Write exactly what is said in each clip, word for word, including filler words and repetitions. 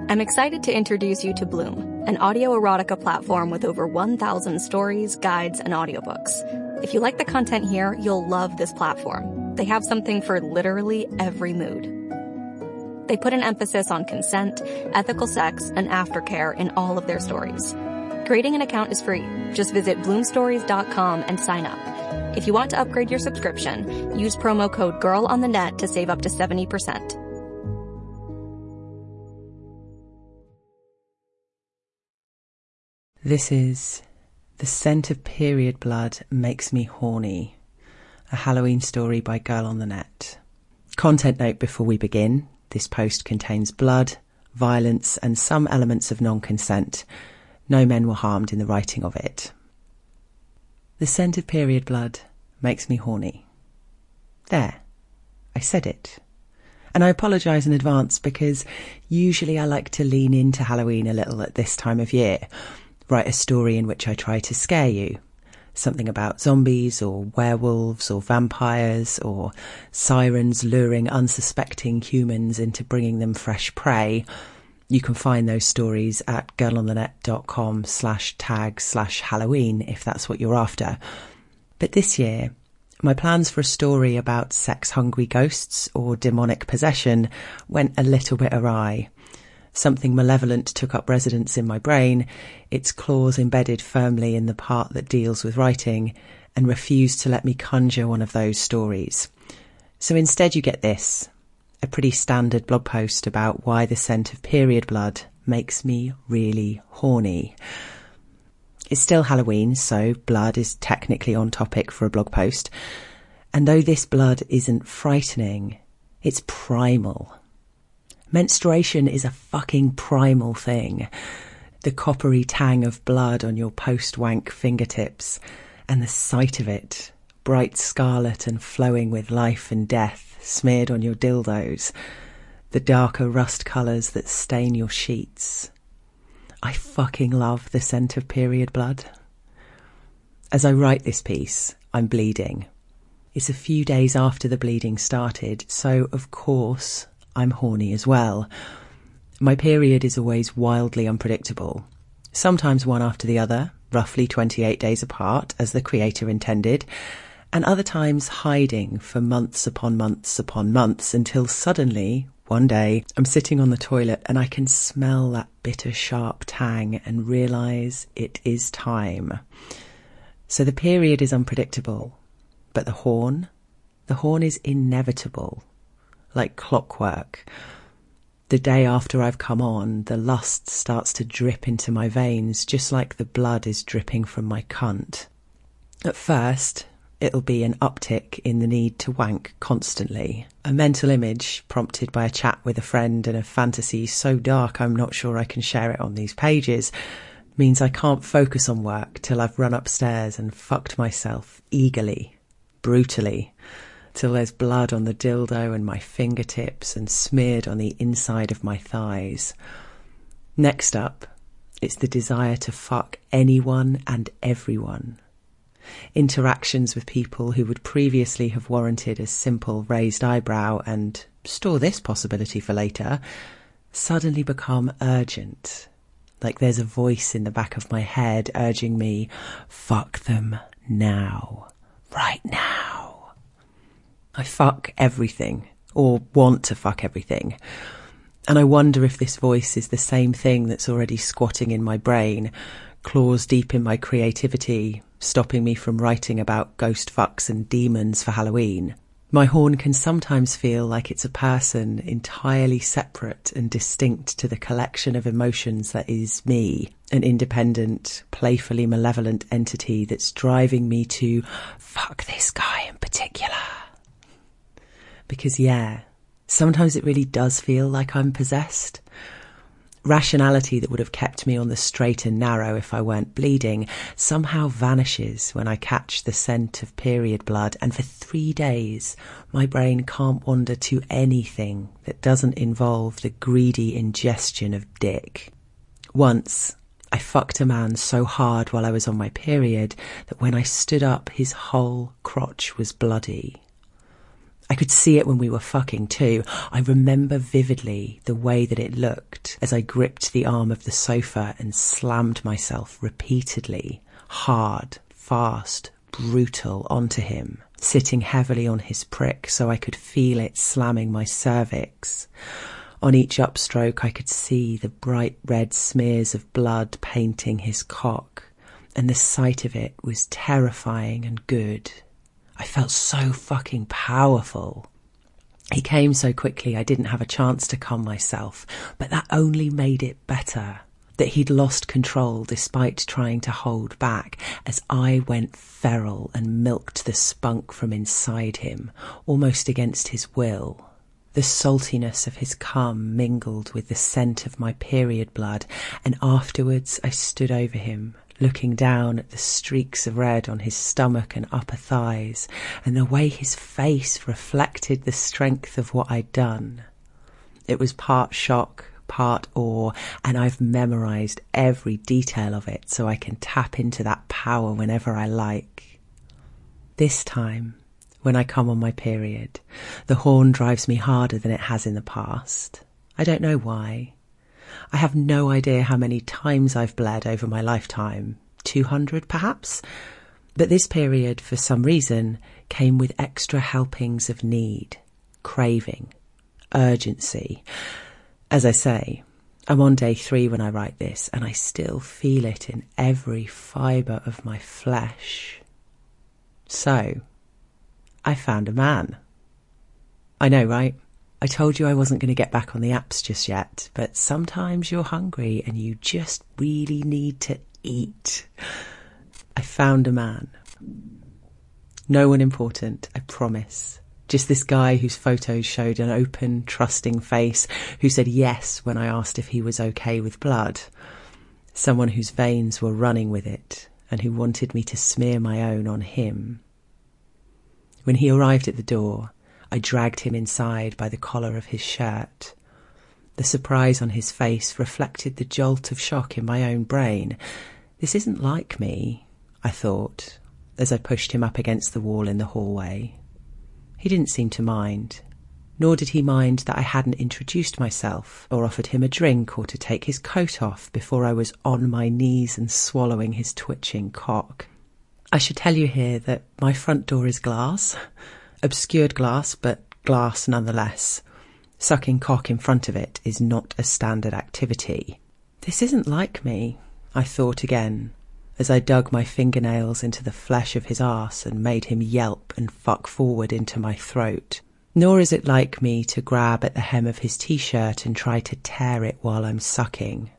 I'm excited to introduce you to Bloom, an audio erotica platform with over one thousand stories, guides, and audiobooks. If you like the content here, you'll love this platform. They have something for literally every mood. They put an emphasis on consent, ethical sex, and aftercare in all of their stories. Creating an account is free. Just visit bloom stories dot com and sign up. If you want to upgrade your subscription, use promo code GIRLONTHENET to save up to seventy percent. This is The Scent of Period Blood Makes Me Horny, a Halloween story by Girl on the Net. Content note before we begin: this post contains blood, violence, and some elements of non-consent. No men were harmed in the writing of it. The scent of period blood makes me horny. There, I said it. And I apologise in advance because usually I like to lean into Halloween a little at this time of year. Write a story in which I try to scare you. Something about zombies or werewolves or vampires or sirens luring unsuspecting humans into bringing them fresh prey. You can find those stories at girlonthenet.com slash tag slash Halloween if that's what you're after. But this year, my plans for a story about sex-hungry ghosts or demonic possession went a little bit awry. Something malevolent took up residence in my brain, its claws embedded firmly in the part that deals with writing, and refused to let me conjure one of those stories. So instead you get this. A pretty standard blog post about why the scent of period blood makes me really horny. It's still Halloween, so blood is technically on topic for a blog post. And though this blood isn't frightening, it's primal. Menstruation is a fucking primal thing. The coppery tang of blood on your post-wank fingertips, and the sight of it, bright scarlet and flowing with life and death, smeared on your dildos, the darker rust colours that stain your sheets. I fucking love the scent of period blood. As I write this piece, I'm bleeding. It's a few days after the bleeding started, so of course I'm horny as well. My period is always wildly unpredictable. Sometimes one after the other, roughly twenty-eight days apart, as the creator intended, and other times hiding for months upon months upon months until suddenly, one day, I'm sitting on the toilet and I can smell that bitter sharp tang and realise it is time. So the period is unpredictable, but the horn, the horn is inevitable, like clockwork. The day after I've come on, the lust starts to drip into my veins just like the blood is dripping from my cunt. At first, it'll be an uptick in the need to wank constantly. A mental image prompted by a chat with a friend and a fantasy so dark I'm not sure I can share it on these pages means I can't focus on work till I've run upstairs and fucked myself eagerly, brutally, till there's blood on the dildo and my fingertips and smeared on the inside of my thighs. Next up, it's the desire to fuck anyone and everyone. Interactions with people who would previously have warranted a simple raised eyebrow and store this possibility for later suddenly become urgent, like there's a voice in the back of my head urging me, fuck them now, right now. I fuck everything, or want to fuck everything, and I wonder if this voice is the same thing that's already squatting in my brain, claws deep in my creativity, stopping me from writing about ghost fucks and demons for Halloween. My horn can sometimes feel like it's a person entirely separate and distinct to the collection of emotions that is me, an independent, playfully malevolent entity that's driving me to fuck this guy in particular. Because yeah, sometimes it really does feel like I'm possessed. Rationality that would have kept me on the straight and narrow if I weren't bleeding somehow vanishes when I catch the scent of period blood, and for three days my brain can't wander to anything that doesn't involve the greedy ingestion of dick. Once, I fucked a man so hard while I was on my period that when I stood up his whole crotch was bloody. I could see it when we were fucking too. I remember vividly the way that it looked as I gripped the arm of the sofa and slammed myself repeatedly, hard, fast, brutal onto him, sitting heavily on his prick so I could feel it slamming my cervix. On each upstroke I could see the bright red smears of blood painting his cock, and the sight of it was terrifying and good. I felt so fucking powerful. He came so quickly I didn't have a chance to calm myself, but that only made it better. That he'd lost control despite trying to hold back as I went feral and milked the spunk from inside him, almost against his will. The saltiness of his cum mingled with the scent of my period blood, and afterwards I stood over him, looking down at the streaks of red on his stomach and upper thighs, and the way his face reflected the strength of what I'd done. It was part shock, part awe, and I've memorised every detail of it so I can tap into that power whenever I like. This time, when I come on my period, the horn drives me harder than it has in the past. I don't know why. I have no idea how many times I've bled over my lifetime, two hundred perhaps, but this period, for some reason, came with extra helpings of need, craving, urgency. As I say, I'm on day three when I write this, and I still feel it in every fibre of my flesh. So, I found a man. I know, right? I told you I wasn't going to get back on the apps just yet, but sometimes you're hungry and you just really need to eat. I found a man. No one important, I promise. Just this guy whose photos showed an open, trusting face, who said yes when I asked if he was okay with blood. Someone whose veins were running with it, and who wanted me to smear my own on him. When he arrived at the door, I dragged him inside by the collar of his shirt. The surprise on his face reflected the jolt of shock in my own brain. This isn't like me, I thought, as I pushed him up against the wall in the hallway. He didn't seem to mind, nor did he mind that I hadn't introduced myself or offered him a drink or to take his coat off before I was on my knees and swallowing his twitching cock. I should tell you here that my front door is glass. Obscured glass, but glass nonetheless. Sucking cock in front of it is not a standard activity. This isn't like me, I thought again, as I dug my fingernails into the flesh of his arse and made him yelp and fuck forward into my throat. Nor is it like me to grab at the hem of his t-shirt and try to tear it while I'm sucking.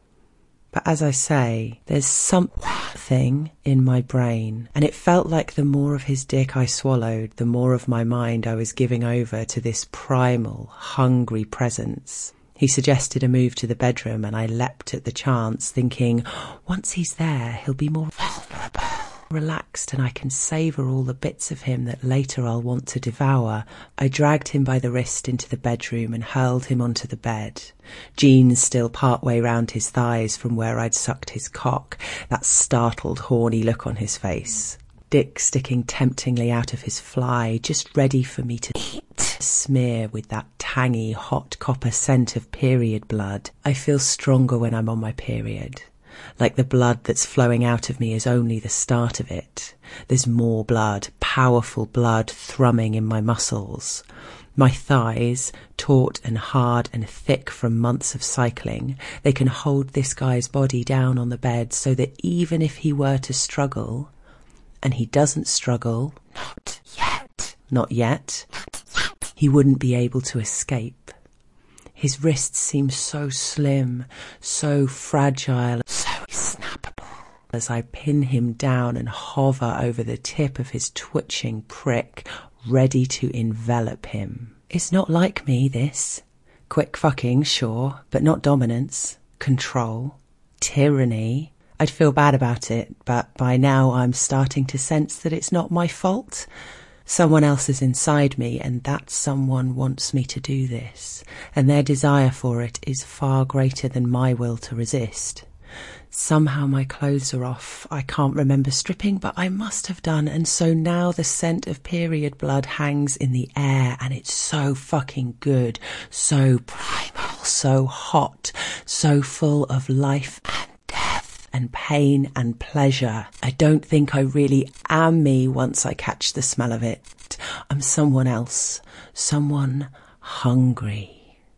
But as I say, there's something in my brain, and it felt like the more of his dick I swallowed, the more of my mind I was giving over to this primal, hungry presence. He suggested a move to the bedroom, and I leapt at the chance, thinking, once he's there, he'll be more vulnerable, relaxed, and I can savour all the bits of him that later I'll want to devour. I dragged him by the wrist into the bedroom and hurled him onto the bed. Jeans still part way round his thighs from where I'd sucked his cock, that startled, horny look on his face. Dick sticking temptingly out of his fly, just ready for me to eat. Smear with that tangy, hot copper scent of period blood. I feel stronger when I'm on my period. Like the blood that's flowing out of me is only the start of it. There's more blood, powerful blood thrumming in my muscles. My thighs, taut and hard and thick from months of cycling, they can hold this guy's body down on the bed so that even if he were to struggle, and he doesn't struggle, not yet, not yet, he wouldn't be able to escape. His wrists seem so slim, so fragile, so snappable. As I pin him down and hover over the tip of his twitching prick, ready to envelop him. It's not like me, this. Quick fucking, sure, but not dominance, control, tyranny. I'd feel bad about it, but by now I'm starting to sense that it's not my fault. Someone else is inside me, and that someone wants me to do this, and their desire for it is far greater than my will to resist. Somehow my clothes are off. I can't remember stripping, but I must have done. And so now the scent of period blood hangs in the air, and it's so fucking good, so primal, so hot, so full of life and death and pain and pleasure. I don't think I really am me once I catch the smell of it. I'm someone else, someone hungry.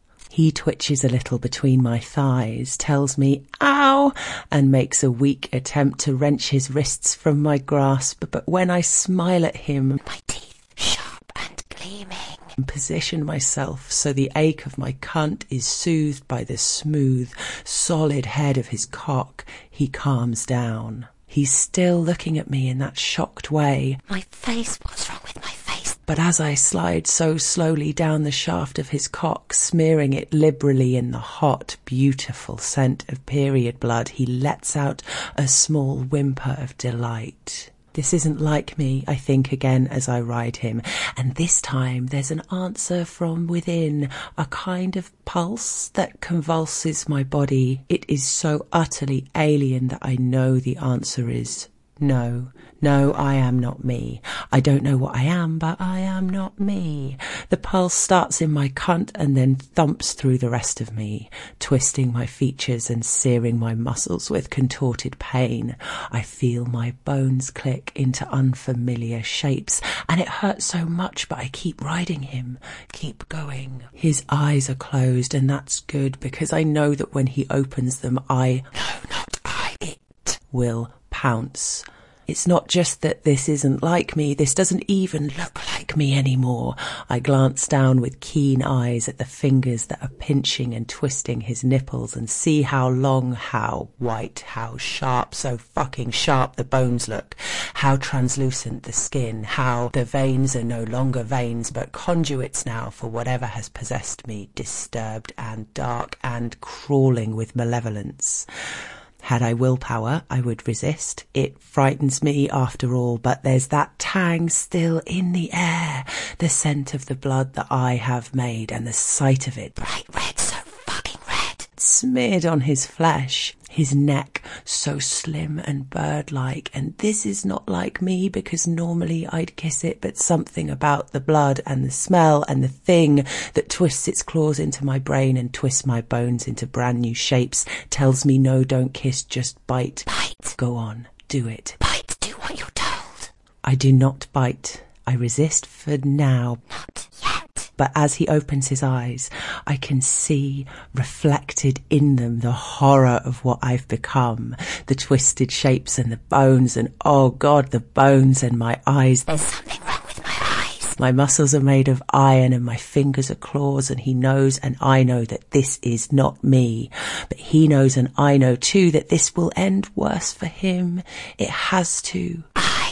He twitches a little between my thighs, tells me, ow, and makes a weak attempt to wrench his wrists from my grasp. But when I smile at him, my teeth sharp and gleaming, and position myself so the ache of my cunt is soothed by the smooth, solid head of his cock, he calms down. He's still looking at me in that shocked way. My face, what's wrong with my face? But as I slide so slowly down the shaft of his cock, smearing it liberally in the hot, beautiful scent of period blood, he lets out a small whimper of delight. This isn't like me, I think again as I ride him, and this time there's an answer from within, a kind of pulse that convulses my body. It is so utterly alien that I know the answer is no. No, I am not me. I don't know what I am, but I am not me. The pulse starts in my cunt and then thumps through the rest of me, twisting my features and searing my muscles with contorted pain. I feel my bones click into unfamiliar shapes, and it hurts so much, but I keep riding him, keep going. His eyes are closed, and that's good, because I know that when he opens them, I, no, not I, it will pounce. It's not just that this isn't like me, this doesn't even look like me anymore. I glance down with keen eyes at the fingers that are pinching and twisting his nipples and see how long, how white, how sharp, so fucking sharp the bones look, how translucent the skin, how the veins are no longer veins but conduits now for whatever has possessed me, disturbed and dark and crawling with malevolence. Had I willpower, I would resist. It frightens me after all, but there's that tang still in the air, the scent of the blood that I have made, and the sight of it, bright red, so fucking red, smeared on his flesh, his neck so slim and bird-like, and this is not like me because normally I'd kiss it, but something about the blood and the smell and the thing that twists its claws into my brain and twists my bones into brand new shapes tells me no, don't kiss, just bite. Bite. Go on, do it. Bite, do what you're told. I do not bite. I resist for now. Not yet. But as he opens his eyes, I can see reflected in them the horror of what I've become, the twisted shapes and the bones, and oh God, the bones and my eyes. There's something wrong with my eyes. My muscles are made of iron and my fingers are claws, and he knows and I know that this is not me. But he knows and I know too that this will end worse for him. It has to.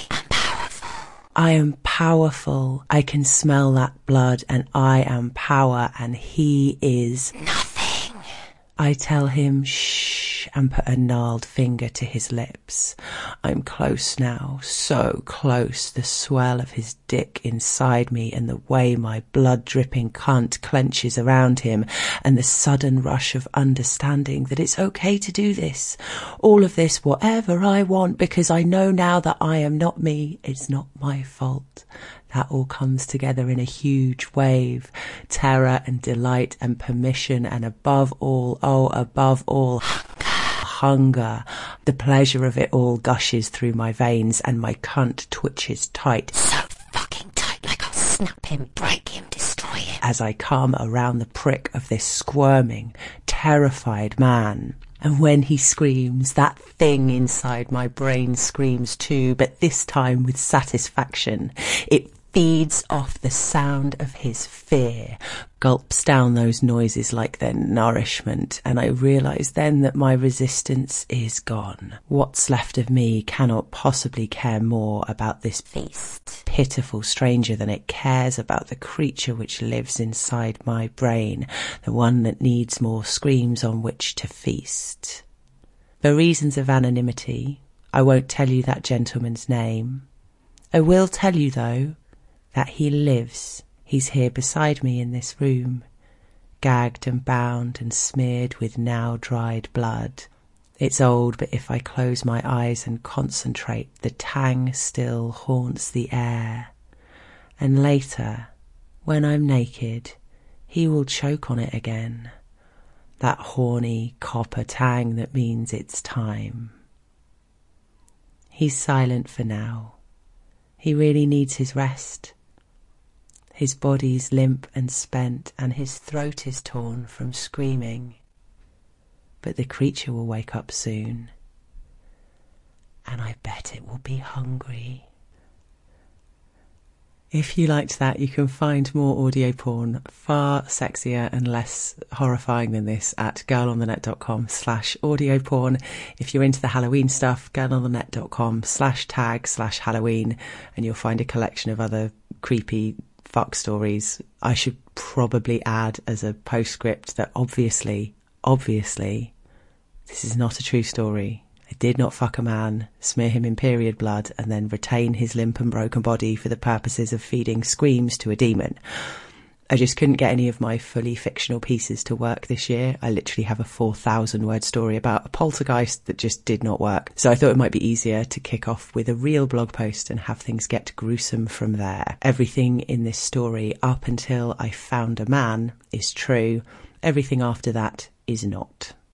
I am powerful. I can smell that blood, and I am power, and he is nothing. I tell him shh and put a gnarled finger to his lips. I'm close now, so close, the swell of his dick inside me and the way my blood-dripping cunt clenches around him, and the sudden rush of understanding that it's okay to do this, all of this, whatever I want, because I know now that I am not me, it's not my fault. That all comes together in a huge wave, terror and delight and permission, and above all, oh, above all, hunger. The pleasure of it all gushes through my veins, and my cunt twitches tight. So fucking tight, like I'll snap him, break him, destroy him. As I come around the prick of this squirming, terrified man. And when he screams, that thing inside my brain screams too, but this time with satisfaction. It feeds off the sound of his fear, gulps down those noises like their nourishment, and I realise then that my resistance is gone. What's left of me cannot possibly care more about this feast, pitiful stranger, than it cares about the creature which lives inside my brain, the one that needs more screams on which to feast. For reasons of anonymity, I won't tell you that gentleman's name. I will tell you, though, that he lives. He's here beside me in this room, gagged and bound and smeared with now dried blood. It's old, but if I close my eyes and concentrate, the tang still haunts the air. And later, when I'm naked, he will choke on it again. That horny copper tang that means it's time. He's silent for now. He really needs his rest. His body's limp and spent, and his throat is torn from screaming. But the creature will wake up soon. And I bet it will be hungry. If you liked that, you can find more audio porn far sexier and less horrifying than this at girlonthenet.com slash audio porn. If you're into the Halloween stuff, girlonthenet.com slash tag slash Halloween, and you'll find a collection of other creepy fuck stories. I should probably add as a postscript that obviously, obviously, this is not a true story. I did not fuck a man, smear him in period blood, and then retain his limp and broken body for the purposes of feeding screams to a demon. I just couldn't get any of my fully fictional pieces to work this year. I literally have a four thousand word story about a poltergeist that just did not work. So I thought it might be easier to kick off with a real blog post and have things get gruesome from there. Everything in this story up until I found a man is true. Everything after that is not.